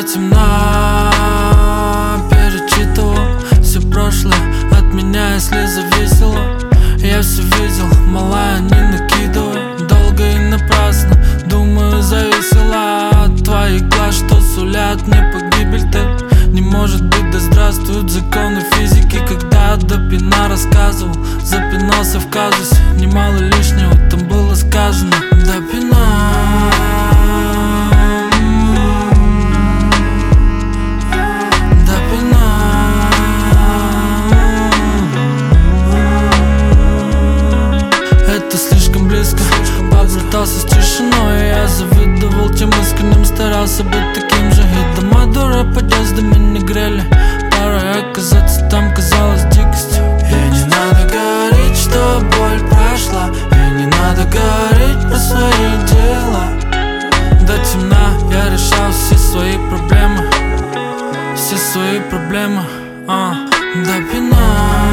темна, перечитывал все прошлое от меня, если зависело. Я все видел, малая, не накидывай долго и напрасно. Думаю, зависело от твоих глаз, что сулят мне погибель. Ты не может быть, да здравствуют законы физики. Когда до пина рассказывал, запинался в казусе. Немало лишнего там было сказано. До пина. Попытался с тишиной, я завидовал тем искренним, старался быть таким же. И дома дура подъездами не грели, порой оказаться там казалось дикостью. И не надо говорить, что боль прошла, и не надо говорить про свои дела. До темна я решал все свои проблемы, все свои проблемы, до пина.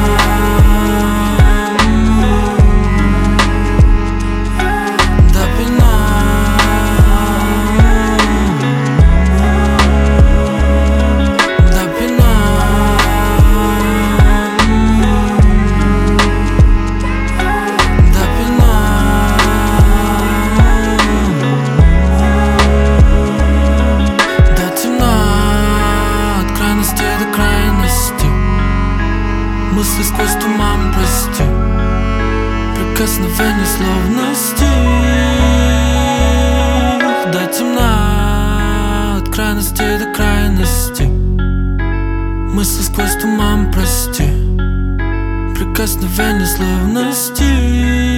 Мысли сквозь туман, прости, прикосновение словно стих. До темна, от крайности до крайности. Мысли сквозь туман, прости, прикосновение словно стих.